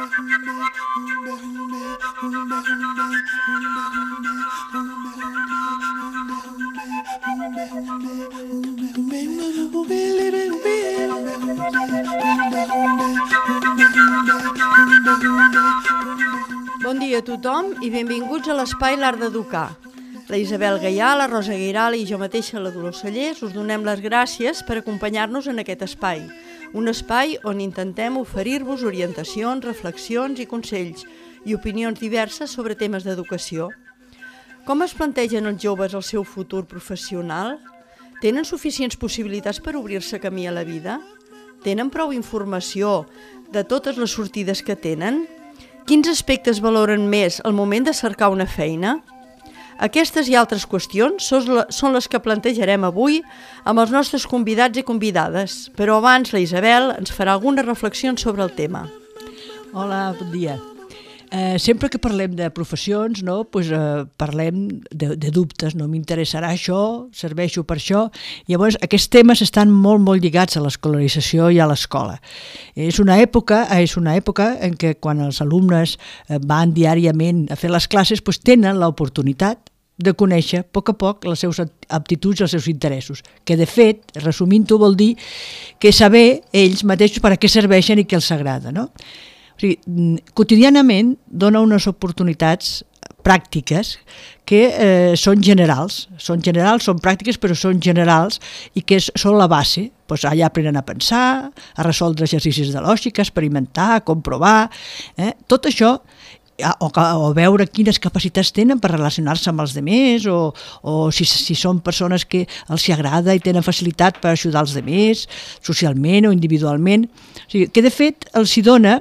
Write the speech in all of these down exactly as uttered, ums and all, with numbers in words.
Bon dia a tothom i benvinguts a l'Espai L'Art d'Educar. La Isabel Gaià, la Rosa Guiral i jo mateixa, la Dolors Cellers, us donem les gràcies per acompanyar-nos en aquest espai. Un espai on intentem oferir-vos orientacions, reflexions i consells i opinions diverses sobre temes d'educació. Com es plantegen els joves el seu futur professional? Tenen suficients possibilitats per obrir-se camí a la vida? Tenen prou informació de totes les sortides que tenen? Quins aspectes valoren més al moment de cercar una feina? Aquestes i altres qüestions són les que plantejarem avui amb els nostres convidats i convidades, però abans la Isabel ens farà algunes reflexions sobre el tema. Hola, bon dia. Eh, sempre que parlem de professions, no, pues, eh, parlem de, de dubtes, no m'interessarà això, serveixo per això. Llavors, aquests temes estan molt, molt lligats a l'escolarització i a l'escola. És una època, és una època en què quan els alumnes van diàriament a fer les classes, pues, tenen l'oportunitat de conèixer a poc a poc les seves aptituds i els seus interessos, que de fet, resumint-ho, vol dir que saber ells mateixos per a què serveixen i què els agrada, no? O sigui, quotidianament dona unes oportunitats pràctiques que eh, són generals, són generals, són pràctiques però són generals i que són la base. Pues allà aprenen a pensar, a resoldre exercicis de lògica, a experimentar, a comprovar, eh? Tot això, o, o veure quines capacitats tenen per relacionar-se amb els altres, o, o si, si són persones que els agrada i tenen facilitat per ajudar els altres, socialment o individualment. O sigui, que de fet els hi dona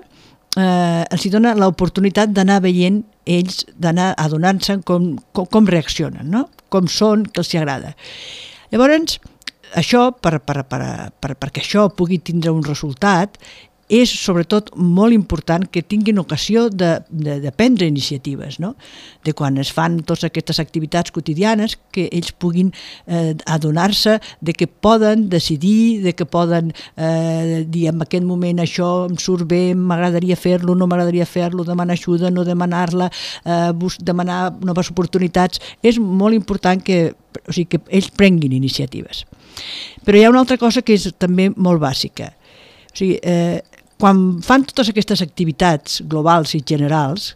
Eh, els hi dona l'oportunitat d'anar veient ells, d'anar adonant-se com, com, com reaccionen, no? Com són, que els hi agrada. Llavors, això, per, per, per, per, perquè això pugui tindre un resultat, és sobretot molt important que tinguin ocasió de, de, de prendre iniciatives, no? De quan es fan totes aquestes activitats quotidianes, que ells puguin eh, adonar-se de que poden decidir, de que poden eh, dir en aquest moment això em surt bé, m'agradaria fer-lo, no m'agradaria fer-lo, demanar ajuda, no demanar-la, eh, demanar noves oportunitats. És molt important que, o sigui, que ells prenguin iniciatives. Però hi ha una altra cosa que és també molt bàsica. O sigui, eh, quan fan totes aquestes activitats globals i generals,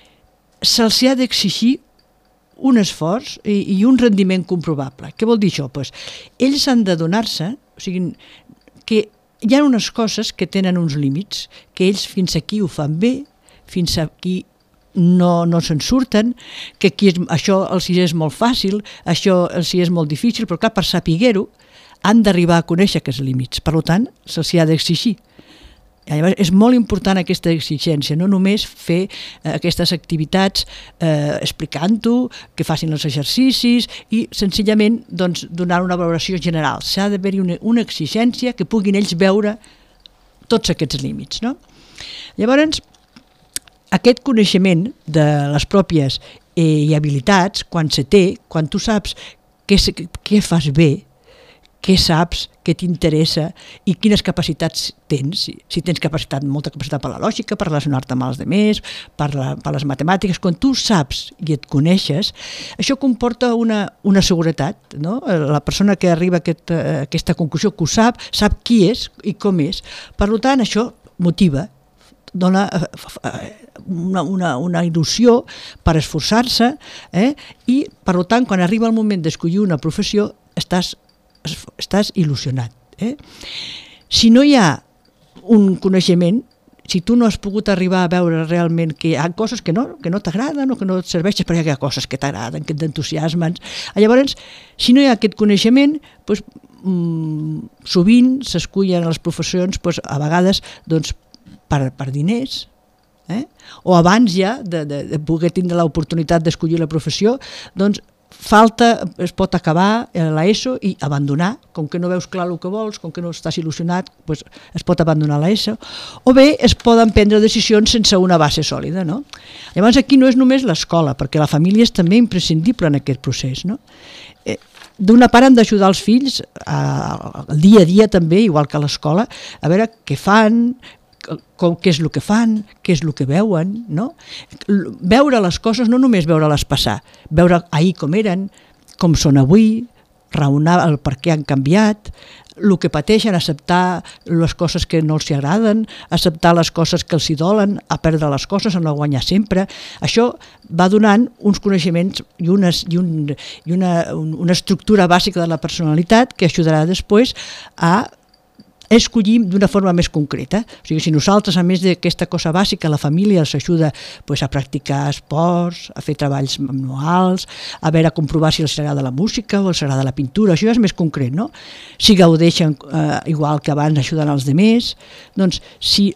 se'ls ha d'exigir un esforç i, i un rendiment comprovable. Què vol dir això? Pues, ells han d'adonar-se, o sigui, que hi ha unes coses que tenen uns límits, que ells fins aquí ho fan bé, fins aquí no, no se'n surten, que aquí és, això els és molt fàcil, això els és molt difícil, però clar, per saber-ho han d'arribar a conèixer aquests límits. Per tant, se'ls ha d'exigir. Llavors, és molt important aquesta exigència, no només fer eh, aquestes activitats eh, explicant-ho, que facin els exercicis i senzillament doncs, donar una valoració general. S'ha d'haver-hi una, una exigència que puguin ells veure tots aquests límits, no? Llavors, aquest coneixement de les pròpies eh, habilitats, quan se té, quan tu saps què, què fas bé, què saps, què t'interessa i quines capacitats tens. Si, si tens capacitat, molta capacitat per la lògica, per relacionar-te amb els altres, per, la, per les matemàtiques, quan tu saps i et coneixes, això comporta una, una seguretat, no? La persona que arriba a, aquest, a aquesta conclusió, que ho sap, sap qui és i com és. Per tant, això motiva, dona una, una, una il·lusió per esforçar-se, eh? I per tant, quan arriba el moment d'escollir una professió, estàs estàs il·lusionat. Eh? Si no hi ha un coneixement, si tu no has pogut arribar a veure realment que hi ha coses que no, que no t'agraden o que no et serveixen, però hi ha coses que t'agraden, que t'entusiasmen, llavors, si no hi ha aquest coneixement, doncs, mmm, sovint s'escullen les professions doncs, a vegades doncs, per, per diners, eh? O abans ja de, de, de poder tindre l'oportunitat d'escollir la professió, doncs falta, es pot acabar l'ESO i abandonar, com que no veus clar el que vols, com que no estàs il·lusionat, doncs es pot abandonar l'ESO, o bé es poden prendre decisions sense una base sòlida, no? Llavors aquí no és només l'escola, perquè la família és també imprescindible en aquest procés, no? Eh, D'una part han d'ajudar els fills al dia a dia també, igual que a l'escola, a veure què fan, com, què és el que fan, què és el que veuen, no? Veure les coses, no només veure-les passar, veure ahir com eren, com són avui, raonar el per què han canviat, el que pateixen, acceptar les coses que no els agraden, acceptar les coses que els hi dolen, a perdre les coses, a no guanyar sempre. Això va donant uns coneixements i, unes, i, un, i una, una estructura bàsica de la personalitat que ajudarà després a escollir d'una forma més concreta. O sigui, si nosaltres, a més d'aquesta cosa bàsica, la família els ajuda pues, a practicar esports, a fer treballs manuals, a veure, a comprovar si els agrada la música o els agrada la pintura, això ja és més concret, no? Si gaudeixen eh, igual que abans ajudant els demés, doncs si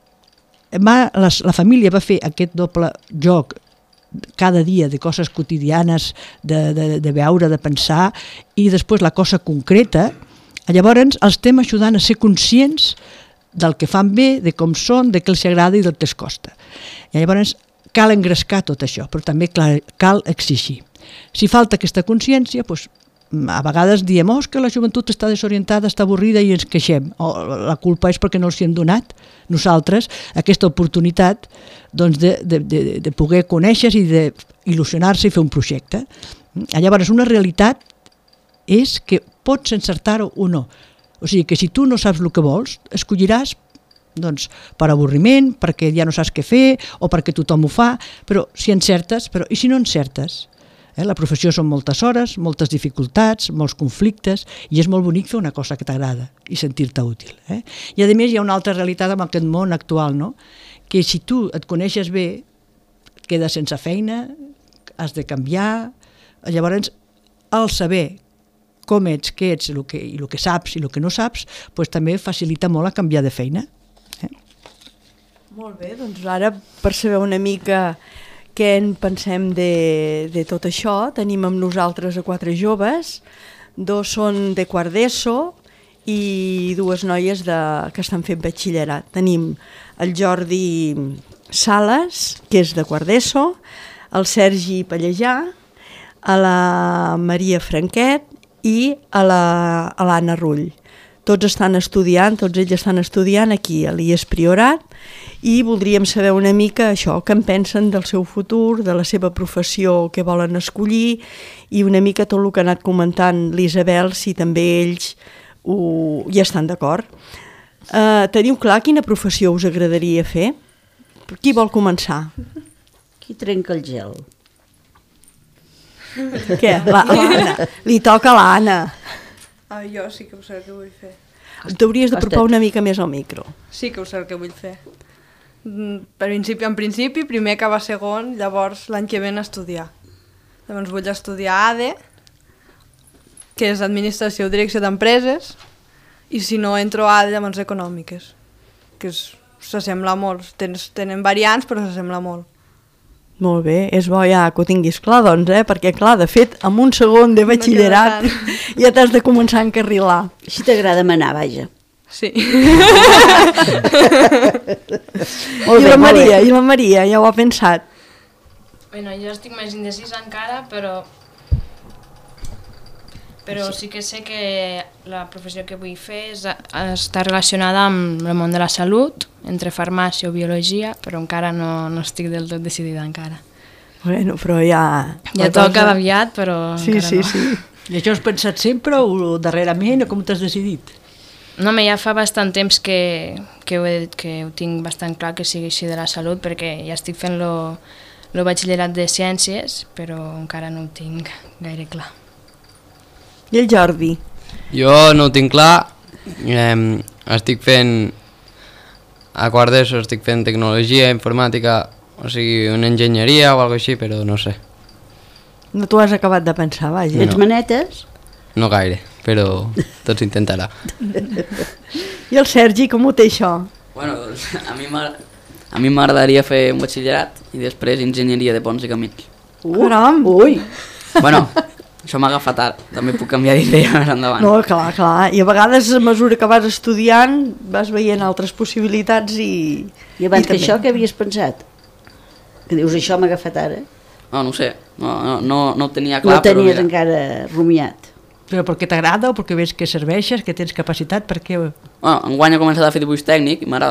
va, les, la família va fer aquest doble joc cada dia de coses quotidianes, de, de, de veure, de pensar, i després la cosa concreta, llavors els estem ajudant a ser conscients del que fan bé, de com són, de què els agrada i del que els costa. I llavors cal engrescar tot això, però també cal exigir. Si falta aquesta consciència, doncs, a vegades diem oh, que la joventut està desorientada, està avorrida i ens queixem. O la culpa és perquè no els hi hem donat nosaltres aquesta oportunitat doncs, de, de, de, de poder conèixer i d'il·lusionar-se i fer un projecte. Llavors una realitat és que pots encertar-ho o no. O sigui que si tu no saps el que vols, escolliràs doncs, per avorriment, perquè ja no saps què fer o perquè tothom ho fa, però si encertes, però i si no encertes? Eh? La professió són moltes hores, moltes dificultats, molts conflictes, i és molt bonic fer una cosa que t'agrada i sentir-te útil. Eh? I a més hi ha una altra realitat amb aquest món actual, no? Que si tu et coneixes bé, et quedes sense feina, has de canviar, llavors el saber com ets, què ets, el que, i el que saps i el que no saps, doncs també facilita molt a canviar de feina. Eh? Molt bé, doncs ara per saber una mica què en pensem de, de tot això, tenim amb nosaltres a quatre joves, dos són de quart d'ESO i dues noies de, que estan fent batxillerat. Tenim el Jordi Sales, que és de quart d'ESO, el Sergi Pallejà, a la Maria Franquet i a l'Anna Rull. Tots estan estudiant, tots ells estan estudiant aquí a l'I E S Priorat i voldríem saber una mica això, què en pensen del seu futur, de la seva professió que volen escollir i una mica tot el que ha anat comentant l'Isabel, si també ells ho, hi estan d'acord. Uh, teniu clar quina professió us agradaria fer? Qui vol començar? Qui trenca el gel? Què? L'Anna. Li toca a l'Anna. Ah, jo sí que ho sé el que vull fer. T'hauries d'apropar una mica més al micro. Sí que ho sé el que vull fer. Mm, Per principi en principi, primer acabar segon, llavors l'any que ve estudiar. Llavors vull estudiar A D E, que és Administració o Direcció d'Empreses, i si no entro a A D E, llavors Econòmiques, que s'assembla molt. Tens, tenen variants, però s'assembla molt. Molt bé, és bo ja que ho tinguis clar, doncs, eh? Perquè clar, de fet, amb un segon de batxillerat no ja t'has de començar a encarrilar. Així t'agrada manar, vaja. Sí. I la Maria, i la Maria, ja ho ha pensat. Bueno, jo estic més indecisa encara, però però sí que sé que la professió que vull fer és, està relacionada amb el món de la salut, entre farmàcia o biologia, però encara no, no estic del tot decidida encara. Bueno, però ja... Ja toca cosa... aviat, però sí, encara sí, no. Sí. I això has pensat sempre o darrerament o com t'has decidit? No, ja fa bastant temps que, que, ho he, que ho tinc bastant clar que sigui així de la salut, perquè ja estic fent el batxillerat de ciències, però encara no ho tinc gaire clar. I el Jordi? Jo no ho tinc clar, eh, estic fent, a quart d'ESO estic fent tecnologia, informàtica, o sigui, una enginyeria o alguna així, però no sé. No t'ho has acabat de pensar, vaja. Ets No. manetes? No gaire, però tot s'intentarà. I el Sergi, com ho té això? Bueno, doncs, a mi m'agrada- a mi m'agradaria fer un batxillerat i després enginyeria de ponts i camins. Uh, Caram! Ui! Bueno, això m'ha agafat ara, també puc canviar d'idea més endavant. No, clar, clar. I a vegades, a mesura que vas estudiant, vas veient altres possibilitats i... I abans I que també. això, què havies pensat? Que dius, això m'ha agafat ara? No, no ho sé, no, no, no, no ho tenia clar, No tenies però mira, encara rumiat. Però perquè t'agrada o perquè ves que serveixes, que tens capacitat, perquè... bueno, enguany he començat a fer dibuix tècnic i m'agrada.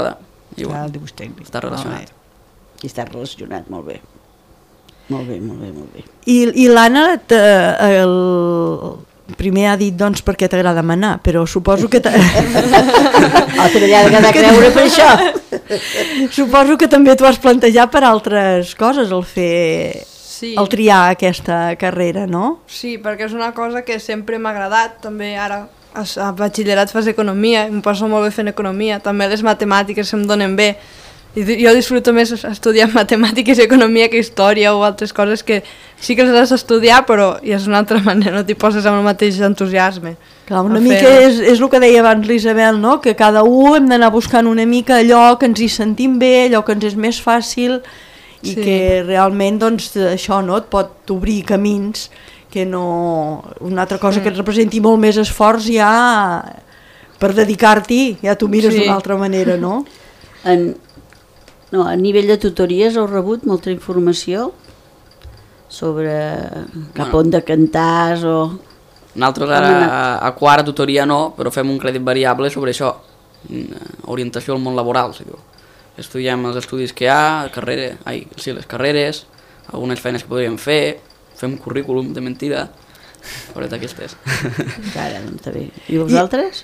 I Clar, bueno, el dibuix tècnic. està relacionat. I està relacionat, molt bé. Molt bé, molt bé, molt bé. I, i l'Anna, t- el... primer ha dit doncs perquè t'agrada manar, però suposo que... t- Oh, te n'hi ha de quedar creure per això. suposo que també t'ho has plantejat per altres coses, el fer... Sí. el triar aquesta carrera, no? Sí, perquè és una cosa que sempre m'ha agradat, també ara a, a batxillerat fas economia, em passo molt bé fent economia, també les matemàtiques se'm donen bé, i di- jo disfruto més estudiar matemàtiques i economia que història o altres coses que sí que les has d'estudiar, però i és una altra manera, no t'hi poses amb el mateix entusiasme. Clar, una A mica fer- és, és el que deia abans l'Isabel, no? Que cada un hem d'anar buscant una mica allò que ens hi sentim bé, allò que ens és més fàcil i Sí. que realment doncs, això no? Et pot obrir camins que no... Una altra cosa que et representi molt més esforç ja per dedicar-t'hi, ja t'ho mires Sí. d'una altra manera, no? En, no, a nivell de tutories heu rebut molta informació sobre cap Bueno. on de cantars o... Nosaltres Com ha ara anat? a, a quart, a tutoria no, però fem un crèdit variable sobre això, mm, orientació al món laboral, si diu. Estudiem els estudis que hi ha, carrera, ai, sí, les carreres, algunes feines que podríem fer, fem currículum de mentida, coses d'aquestes. Encara, doncs està bé. I vosaltres?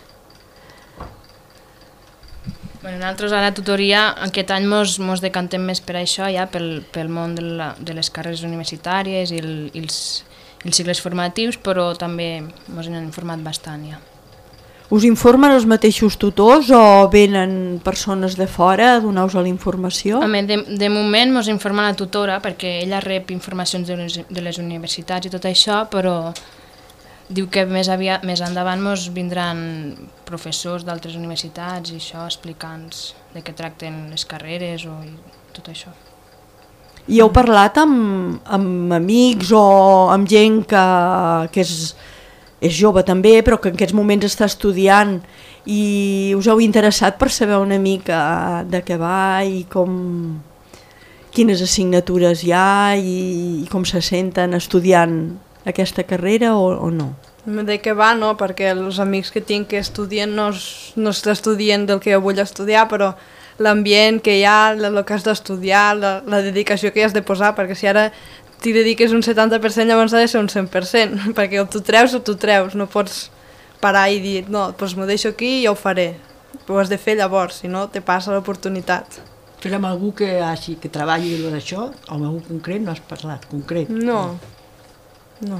Bueno, nosaltres a la tutoria aquest any mos, mos decantem més per això, ja pel, pel món de, la, de les carreres universitàries i, el, i els, els cicles formatius, però també mos n'han informat bastant ja. Us informen els mateixos tutors o venen persones de fora a donar-vos la informació? Home, de, de moment mos informa la tutora perquè ella rep informacions de les, de les universitats i tot això, però diu que més, aviat, més endavant mos vindran professors d'altres universitats i això explicant de què tracten les carreres o i tot això. I heu parlat amb, amb amics o amb gent que, que és, és jove també, però que en aquests moments està estudiant i us heu interessat per saber una mica de què va i com, quines assignatures hi ha i, i com se senten estudiant aquesta carrera o, o no? De què va, no, perquè els amics que tinc que estudien no, es- no estudien del que jo vull estudiar, però l'ambient que hi ha, el que has d'estudiar, la, la dedicació que hi has de posar, perquè si ara t'hi dediques un setanta per cent llavors ha de ser un cent per cent, perquè o tu treus o tu treus, no pots parar i dir, no, doncs m'ho deixo aquí i ja ho faré. Ho has de fer llavors, si no te passa l'oportunitat. Però amb algú que, així, que treballi d'això, o amb algú concret, no has parlat, concret. No, no.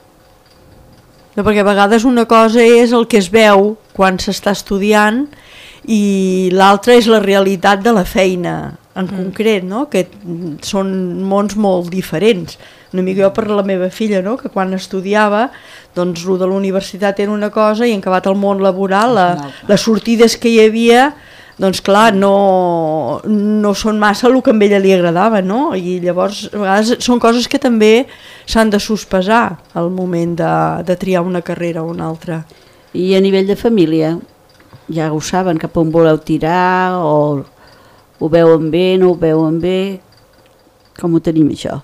No, perquè a vegades una cosa és el que es veu quan s'està estudiant i l'altra és la realitat de la feina en mm. concret, no? Que són mons molt diferents. Una mica jo per la meva filla, no? Que quan estudiava, doncs el de la universitat era una cosa i en acabat el món laboral, la, les sortides que hi havia, doncs clar, no, no són massa el que a ella li agradava, no? I llavors a vegades són coses que també s'han de sospesar al moment de, de triar una carrera o una altra. I a nivell de família, ja ho saben, cap on voleu tirar o ho veuen bé, no ho veuen bé, com ho tenim això?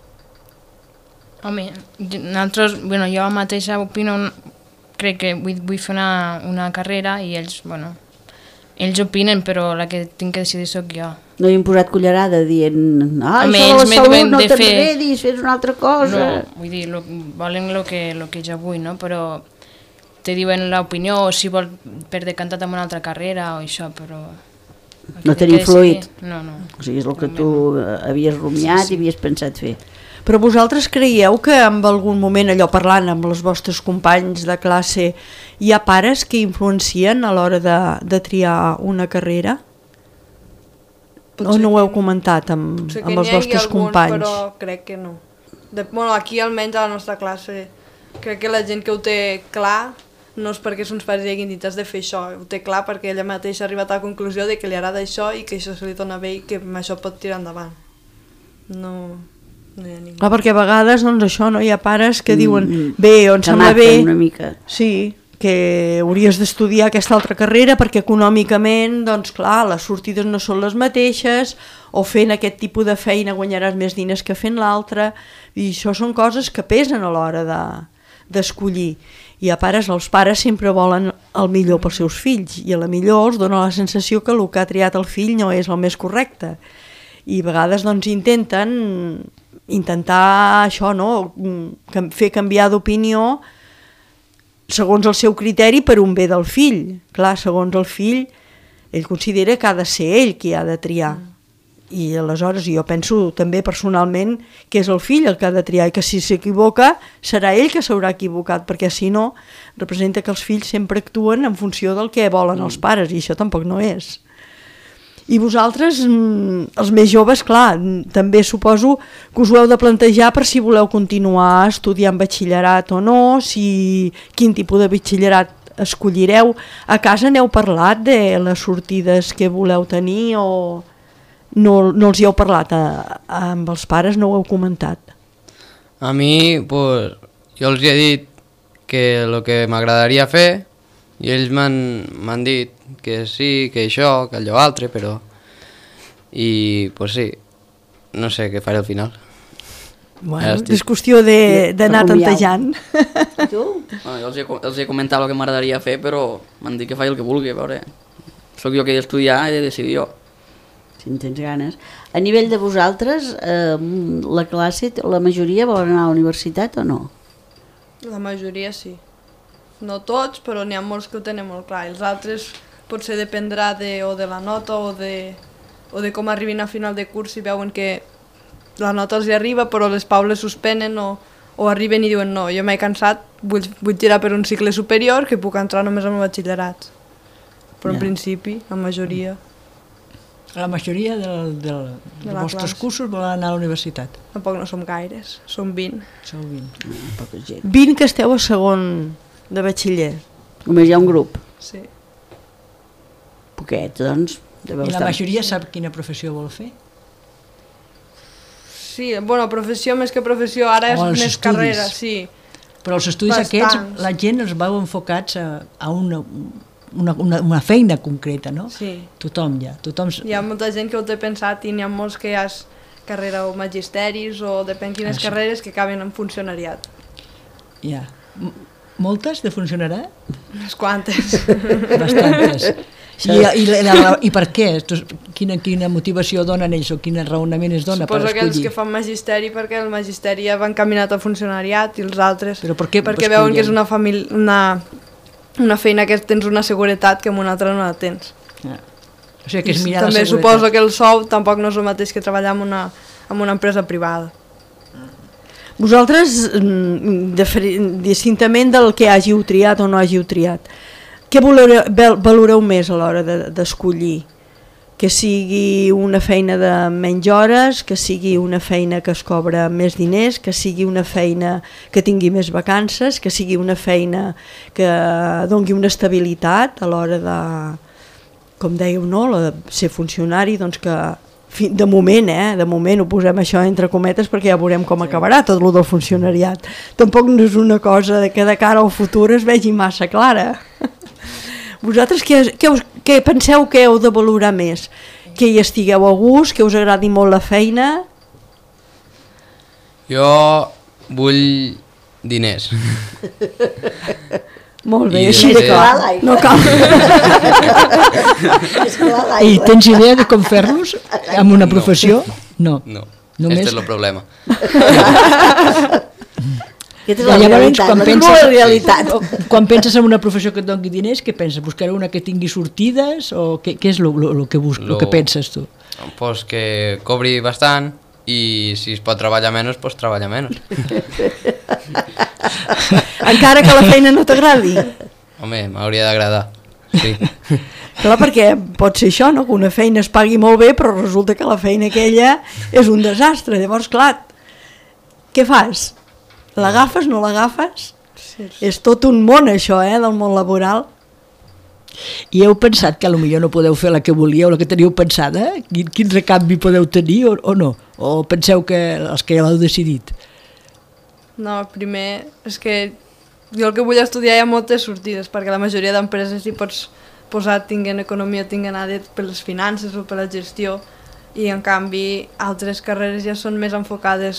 Home, nosaltres, bueno, jo mateixa opino, crec que vull, vull fer una, una carrera i ells, bueno, ells opinen, però la que tinc que decidir sóc jo. No hi hem posat cullerada dient ah, Home, això de la ells m'he salut duen no de fer- t'enredis, fes una altra cosa. No, vull dir, lo, volen el que, lo que jo vull, no? Però te diuen l'opinió o si vol per decantat amb una altra carrera o això, però... el que No tinc t'han que decidir- influït? No, no. O sigui, és el que tu eh, havies rumiat i havies pensat fer. Però vosaltres creieu que en algun moment, allò parlant amb els vostres companys de classe, hi ha pares que influencien a l'hora de, de triar una carrera? Potser o no ho heu que- comentat amb, Potser que amb els n'hi hagi vostres alguns, companys? però crec que no. De, bueno, aquí almenys a la nostra classe crec que la gent que ho té clar no és perquè els pares diguin dit has de fer això, ho té clar perquè ella mateixa ha arribat a la conclusió de que li agrada això i que això se li dona bé i que amb això pot tirar endavant. No, no hi ha ningú. Clar, perquè a vegades doncs, això, no? Hi ha pares que diuen Mm, bé, o em sembla bé una mica. sí, que hauries d'estudiar aquesta altra carrera perquè econòmicament, doncs clar, les sortides no són les mateixes o fent aquest tipus de feina guanyaràs més diners que fent l'altra i això són coses que pesen a l'hora de d'escollir. Hi ha pares, els pares sempre volen el millor pels seus fills i a la millor els dona la sensació que el que ha triat el fill no és el més correcte. I a vegades doncs intenten intentar això, no? Fer canviar d'opinió segons el seu criteri per un bé del fill. Clar, segons el fill, ell considera que ha de ser ell qui ha de triar. I aleshores jo penso també personalment que és el fill el que ha de triar i que si s'equivoca serà ell que s'haurà equivocat, perquè si no representa que els fills sempre actuen en funció del que volen els pares i això tampoc no és. I vosaltres, els més joves, clar, també suposo que us ho heu de plantejar per si voleu continuar estudiant batxillerat o no, si quin tipus de batxillerat escollireu. A casa n'heu parlat de les sortides que voleu tenir o no, no els hi heu parlat a, a, amb els pares, no ho heu comentat? A mi, pues, jo els he dit que el que m'agradaria fer i ells m'han dit que sí, que això, que allò altre, però... I, pues sí, no sé què faré al final. Bueno, estic... és qüestió d'anar tantejant. I tu? Bueno, jo els he, els he comentat el que m'agradaria fer, però m'han dit que faci el que vulgui, a veure. Soc jo que he d'estudiar i he de decidir jo. Si en tens ganes. A nivell de vosaltres, eh, la classe, la majoria volen anar a la universitat o no? La majoria sí. No tots, però n'hi ha molts que ho tenen molt clar. Els altres potser dependrà de, o de la nota o de, o de com arribin a final de curs i veuen que la nota els hi arriba però les paules suspenen o, o arriben i diuen no, jo m'he cansat, vull, vull tirar per un cicle superior que puc entrar només en el batxillerat. Però en Ja. principi, la majoria. La majoria del, del, De dels la vostres classe. cursos volen anar a la universitat. Tampoc no som gaires, som vint. Sou vint. Poca gent. vint que esteu a segon de batxiller. Només hi ha un grup. Sí. Poquet, doncs. I la majoria sap quina professió vol fer? Sí, bueno, professió més que professió, ara és O els més estudis. carrera, sí. Però els estudis Bastants. aquests, la gent els veu enfocats a, a una, una, una, una feina concreta, no? Sí. Tothom ja. Tothom... Hi ha molta gent que ho té pensat i n'hi ha molts que ja és carrera o magisteris o depèn quines Ah, sí. carreres que acaben en funcionariat. Ja. M- Moltes de funcionarà? Unes quantes. Bastantes. I, i, la, la, I per què? Quina, quina motivació donen ells o quin raonament es dona Suposo per que els escollir? que fan magisteri perquè el magisteri ja va encaminat a funcionariat i els altres Però per què perquè escollien? veuen que és una, família, una, una feina que tens una seguretat que en una altra no la tens. Ah. O sigui, que és mirar També la seguretat. suposo que el sou tampoc no és el mateix que treballar en una, en una empresa privada. Vosaltres, mm, distintament del que hàgiu triat o no hàgiu triat, què valoreu, val- valoreu més a l'hora de- d'escollir? Que sigui una feina de menys hores, que sigui una feina que es cobra més diners, que sigui una feina que tingui més vacances, que sigui una feina que dongui una estabilitat a l'hora de, com dèieu, no? La de ser funcionari, doncs que fi- de moment, eh, de moment ho posem això entre cometes perquè ja veurem com acabarà tot lo del funcionariat. Tampoc no és una cosa de que de cara al futur es vegi massa clara. Vosaltres què, què, us, què penseu que heu de valorar més? Que hi estigueu a gust, que us agradi molt la feina? Jo vull diners. Molt bé, I així de després- clar. No cal. I tens idea de com fer-los amb una professió? No. No, Només- este és el problema. Aquesta és Ja, la llavors, realitat, quan no penses- és la realitat. Quan penses en una professió que et doni diners, què penses? Buscareu una que tingui sortides o què, què és el que, bus, Lo- que penses tu? Pues que cobri bastant i si es pot treballar menys, pues treballa menys. Encara que la feina no t'agradi. Home, m'hauria d'agradar, sí. Clar, perquè pot ser això, no? Que una feina es pagui molt bé, però resulta que la feina aquella és un desastre. Llavors, clar, què fas? L'agafes, no l'agafes? Sí. És tot un món, això, eh, del món laboral. I heu pensat que potser no podeu fer la que volíeu, la que teníeu pensada? Quin, quin recanvi podeu tenir o, o no? O penseu que els que ja l'heu decidit? No, primer és que jo el que vull estudiar hi ha moltes sortides perquè la majoria d'empreses hi pots posar tinguen economia, tinguen A D per les finances o per la gestió i en canvi altres carreres ja són més enfocades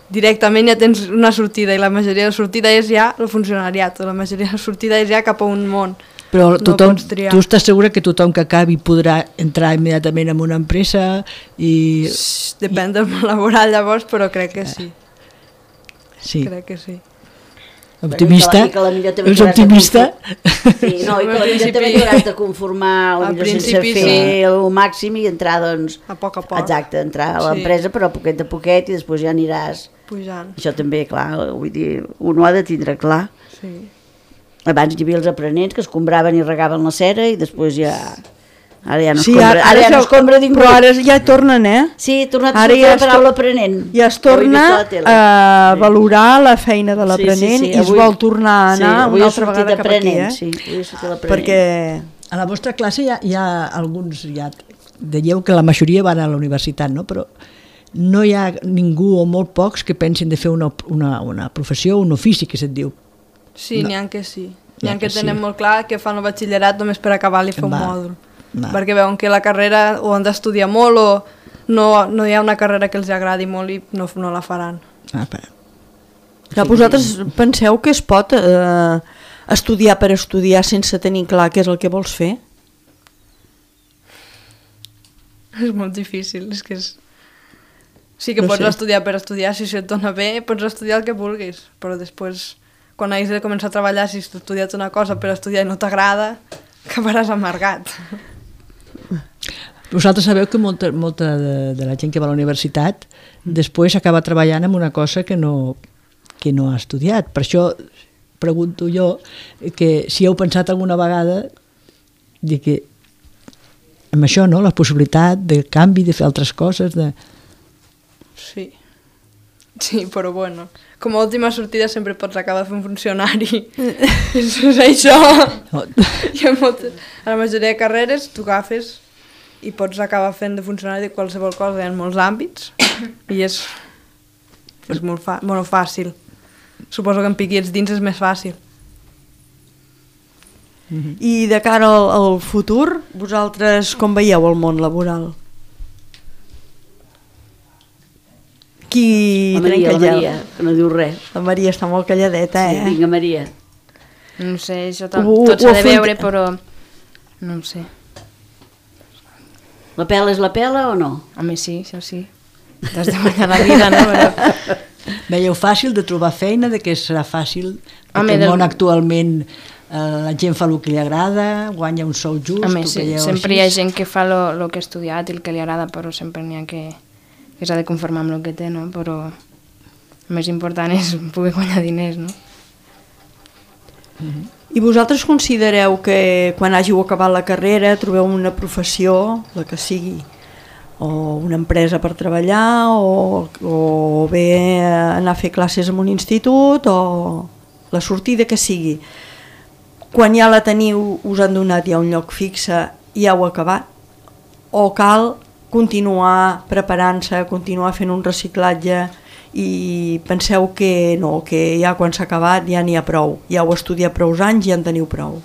directament ja tens una sortida, i la majoria de sortida és ja el funcionariat, la majoria de sortida és ja cap a un món. Però No tothom, pots triar. tu estàs segura que tothom que acabi podrà entrar immediatament en una empresa i... Depèn del món laboral llavors, però crec que sí. Sí, Crec que sí. optimista, I que la millor també és t'hauràs de optimista. conformar. Sí, no, i que la Al millor també principi- t'hauràs de conformar Al potser sense principi fer sí. el màxim i entrar, doncs... A poc a poc. Exacte, entrar a Sí. l'empresa, però a poquet a poquet i després ja aniràs... Pujant. Això també, clar, vull dir, un ho ha de tindre clar. Sí. Abans hi havia els aprenents que es combraven i regaven la cera i després ja... Ara ja no es Sí, compra, ara, ara, ja no ja- es compra ningú. Però ara ja tornen, eh? Sí, he tornat a Ara sortir ja la es paraula to- aprenent. Ja es Ho he torna vist a la tele. a Sí. valorar la feina de l'aprenent Sí, sí, sí, i es avui- vol tornar a anar sí, avui una he altra sortit vegada cap aquí, aprenent, eh? sí, avui he sortit l'aprenent. Perquè A la vostra classe hi ha, hi ha alguns, ja, dèieu que la majoria van a la universitat, no? Però no hi ha ningú o molt pocs que pensin de fer una, una, una professió, un ofici, que se't diu. Sí, No. n'hi ha que sí. N'hi N'hi ha ha que que tenen sí. molt clar que fan el batxillerat només per acabar i fer un Va. mòdul. Va. Perquè veuen que la carrera o han d'estudiar molt o no, no hi ha una carrera que els agradi molt i no, no la faran. Ah, però... clar, vosaltres penseu que es pot eh, estudiar per estudiar sense tenir clar què és el que vols fer? És molt difícil, és que és... Sí que No pots sé. estudiar per estudiar, si se't dona bé, pots estudiar el que vulguis, però després, quan hagis de començar a treballar, si has estudiat una cosa per estudiar i no t'agrada, acabaràs amargat. Vosaltres sabeu que molta, molta de, de la gent que va a la universitat després acaba treballant en una cosa que no, que no ha estudiat. Per això pregunto jo que si heu pensat alguna vegada de que amb això, no? La possibilitat de canvi, de fer altres coses, de... Sí. Sí, però bueno, com a última sortida sempre pots acabar fent funcionari. és, és això. No. Hi ha moltes... A la majoria de carreres tu agafes i pots acabar fent de funcionari de qualsevol cosa en molts àmbits i és, és molt, fa, molt fàcil. Suposo que en piquets dins és més fàcil. I de cara al, al futur, vosaltres com veieu el món laboral? Qui La Maria, trenca la el gel? Maria, que no diu res. La Maria està molt calladeta, Sí, eh? vinga, Maria. No sé, això tot, Ho- tot ho s'ha de afronta- veure, però no ho sé. La pela és la pela o no? Home, sí, això sí. T'has de guanyar la vida, no? Però... Veieu fàcil de trobar feina, de que serà fàcil, que Home, el del- món actualment eh, la gent fa el que li agrada, guanya un sou just, Home, ho sí, creieu sempre així? hi ha gent que fa el que ha estudiat i el que li agrada, però sempre n'hi ha que, que s'ha de conformar amb el que té, no? Però el més important és poder guanyar diners, no? I vosaltres considereu que quan hàgiu acabat la carrera trobeu una professió, la que sigui, o una empresa per treballar, o, o bé anar a fer classes en un institut, o la sortida que sigui. Quan ja la teniu, us han donat ja un lloc fixe i ja heu acabat? O cal continuar preparant-se, continuar fent un reciclatge i penseu que no, que ja quan s'ha acabat ja n'hi ha prou, ja heu estudiat prou anys i ja en teniu prou?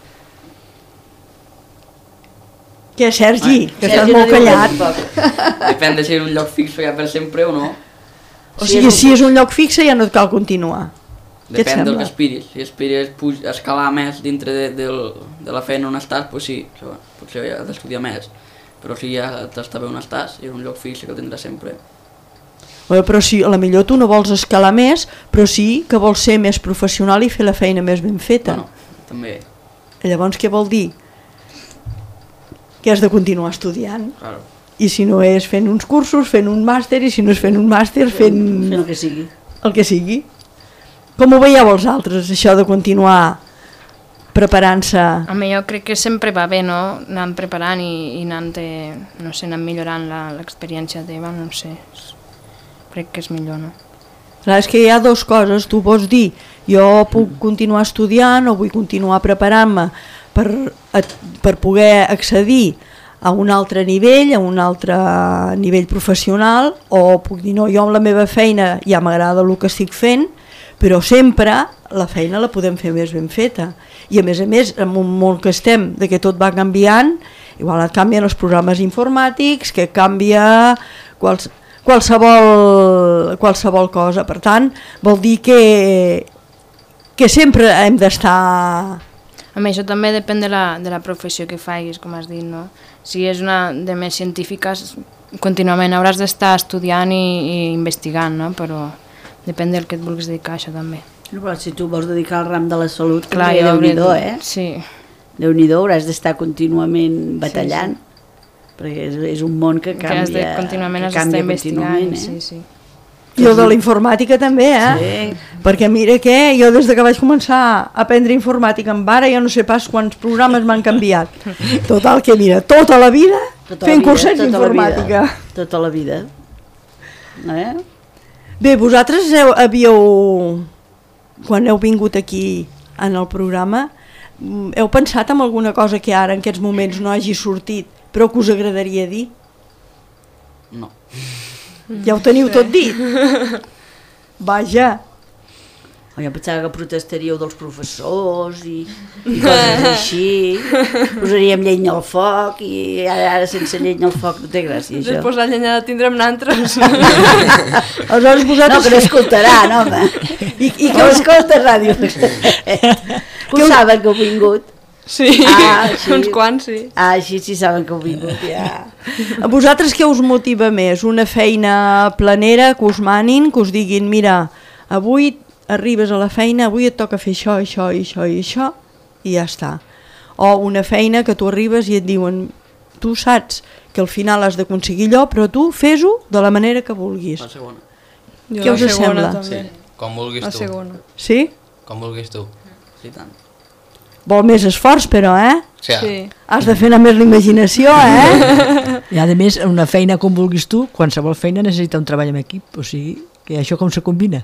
Què, Sergi? Ai, Que Sergi estàs no molt diu res, callat. tampoc. Depèn de si és un lloc fix ja per sempre o no. O sigui, si és un lloc fixe ja no et cal continuar. Què et Depèn del sembla? que aspiris. Si aspires puj, a escalar més dintre de, del, de la feina on estàs, doncs sí, això, potser has d'estudiar més. Però si ja t'està bé on estàs, i és un lloc fix que el tindràs sempre. Bé, però sí, a la millor tu no vols escalar més, però sí que vols ser més professional i fer la feina més ben feta. Bueno, també, Llavors què vol dir? Que has de continuar estudiant. claro. I si no és fent uns cursos, fent un màster, i si no és fent un màster, fent Fent el que sigui. el que sigui. Com ho veieu vosaltres, això de continuar preparant-se? Home, jo crec que sempre va bé, no? Anant preparant i, i anant, eh, no sé, anant millorant la- l'experiència teva, no sé. Crec que és millor, no? Clar, és que hi ha dues coses, tu pots dir jo puc continuar estudiant o vull continuar preparant-me per, a, per poder accedir a un altre nivell, a un altre nivell professional, o puc dir no, jo amb la meva feina ja m'agrada el que estic fent, però sempre la feina la podem fer més ben feta. I a més a més, en un món que estem, de que tot va canviant, igual et canvien els programes informàtics, que canvia quals, qualsevol, qualsevol cosa. Per tant, vol dir que, que sempre hem d'estar... A més, això també depèn de la, de la professió que facis, com has dit, no? Si és una de més científiques, contínuament hauràs d'estar estudiant i, i investigant, no? Però depèn del que et vulguis dedicar, això també. Però si tu vols dedicar al ram de la salut, Clar, també Déu-n'hi-do, eh? Sí. Déu-n'hi-do, hauràs d'estar contínuament batallant, sí, sí. perquè és, és un món que canvia, que has de, contínuament que has canvia investigant, contínuament, eh? sí, sí. I el de la informàtica també, eh? Sí. Perquè mira què, jo des de que vaig començar a aprendre informàtica amb ara, jo no sé pas quants programes m'han canviat. Total, que mira, tota la vida Tota fent la vida, cursets tota la d'informàtica. vida, Tota la vida. Eh? Bé, vosaltres heu, havíeu, quan heu vingut aquí en el programa, heu pensat en alguna cosa que ara en aquests moments no hagi sortit, però que us agradaria dir? No. Ja ho teniu tot dit? Vaja. Jo pensava que protestaríeu dels professors i, i coses així, posaríem llenya al foc i ara, ara sense llenya al foc no té gràcia això. Després la llenya la tindrem nosaltres. Aleshores No, vosaltres... que no escoltaran, home. I, i I que que us... escolta ràdio. Que ho saben que heu vingut. Sí, Ah, sí. uns quants, sí. Ah, així sí saben que heu vingut, ja. A vosaltres què us motiva més? Una feina planera, que us manin, que us diguin, mira, avui arribes a la feina, avui et toca fer això, això, això i això, i ja està. O una feina que tu arribes i et diuen, tu saps que al final has d'aconseguir allò, però tu fes-ho de la manera que vulguis. La segona. Jo Què la us segona, sembla? també. Com vulguis La tu. segona. Sí? Com vulguis tu. Sí, tant. Vol més esforç, però, eh? Sí. Sí. Has de fer anar més la imaginació, eh? I a més, una feina com vulguis tu, qualsevol feina necessita un treball en equip, o sigui, que això com se combina?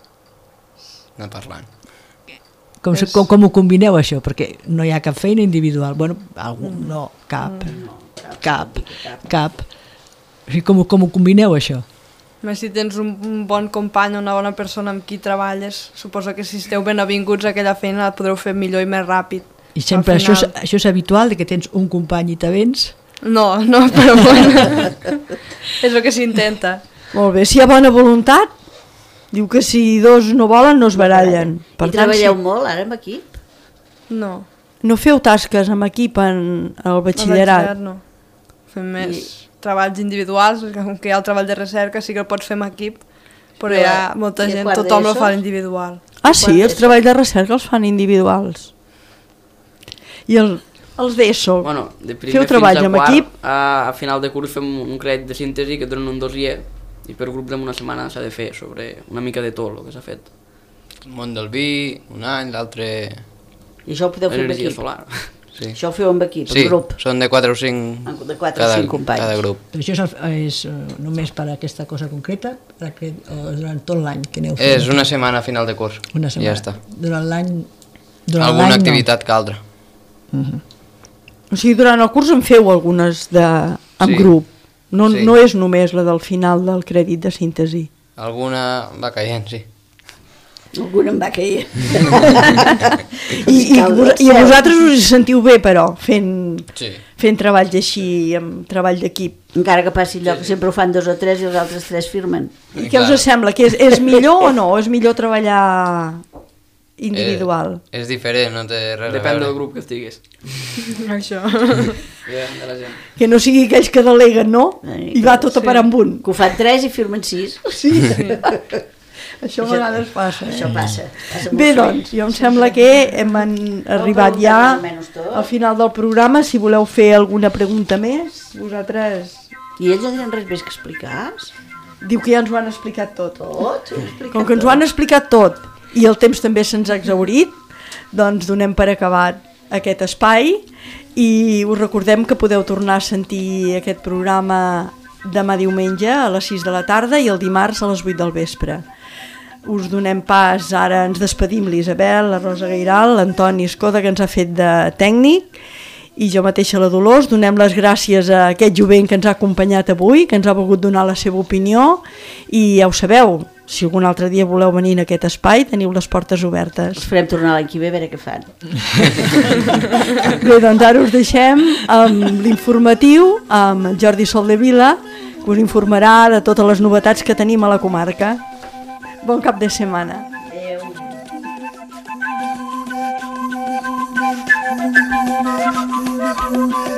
Anar parlant. Com, se, com, com ho combineu això? Perquè no hi ha cap feina individual. Bueno, algun, no, cap, cap, cap. O sigui, com, com ho combineu això? Més si tens un, un bon company o una bona persona amb qui treballes, suposo que si esteu ben avinguts a aquella feina la podreu fer millor i més ràpid. I sempre Al això és, final- això és habitual, de que tens un company i t'avens? No, no, però bueno, és el que s'intenta. Molt bé, si hi ha bona voluntat, diu que si dos no volen no es barallen. Per I tant, treballeu sí. molt ara amb equip? No, No feu tasques amb equip en el el batxillerat? no. Fem més treballs individuals, com que hi ha el treball de recerca sí que el pots fer amb equip, però hi ha molta I a gent, quart tothom el d'ESO? fa individual. Ah, sí, els treballs de recerca els fan individuals. I el, els d'ESO? Bueno, de primer Feu fins treballs a amb quart, equip? A, a final de curs fem un crèdit de síntesi que donen un dossier i per grup d'una setmana s'ha de fer sobre una mica de tot el que s'ha fet. El món del vi, un any, l'altre... I això ho podeu fer amb Energia equip? solar. Sí. Això ho feu amb equip, Sí, amb grup? són de quatre o cinc, De quatre o cada, cinc companys. cada grup. Però això és, el- és eh, només per a aquesta cosa concreta per a que, o durant tot l'any que aneu fent? És una setmana a final de curs. Una setmana. Ja està. Durant l'any... durant Alguna l'any no. activitat que altra. O sigui, durant el curs en feu algunes de, amb Sí. grup. No, Sí. no és només la del final del crèdit de síntesi. Alguna va caient, sí. Alguna em va cair. I, i, vos, I vosaltres us hi sentiu bé, però, fent, Sí. fent treballs així, amb treball d'equip. Encara que passi allò que sempre ho fan dos o tres i els altres tres firmen. I què us sembla? Que és, és millor o no? O és millor treballar individual? Eh, és diferent, no té res Depèn a veure. del grup que estiguis. Això. Depèn de la gent. Que no sigui aquells que deleguen, no? Eh, I va tot a parar amb un. Que ho fan tres i firmen sis. Sí. Això a vegades passa. Eh? Això passa. passa molt Bé, sovint. doncs, jo em sembla que hem en, arribat ja Més o menys tot. al final del programa. Si voleu fer alguna pregunta més, vosaltres... I ells no tenen res més que explicar? Diu que ja ens ho han explicat tot. Tot? Ho expliquen Com que ens ho han explicat tot i el temps també se'ns ha exhaurit, doncs donem per acabat aquest espai i us recordem que podeu tornar a sentir aquest programa demà diumenge a les sis de la tarda i el dimarts a les vuit del vespre. Us donem pas, ara ens despedim l'Isabel, la Rosa Gairal, l'Antoni Escoda, que ens ha fet de tècnic, i jo mateixa la Dolors. Donem les gràcies a aquest jovent que ens ha acompanyat avui, que ens ha volgut donar la seva opinió, i ja ho sabeu, si algun altre dia voleu venir en aquest espai, teniu les portes obertes. Els farem tornar l'any que ve a veure què fan. Bé, doncs ara us deixem amb l'informatiu, amb Jordi Soldevila, que us informarà de totes les novetats que tenim a la comarca. Bon cap de setmana. Adéu.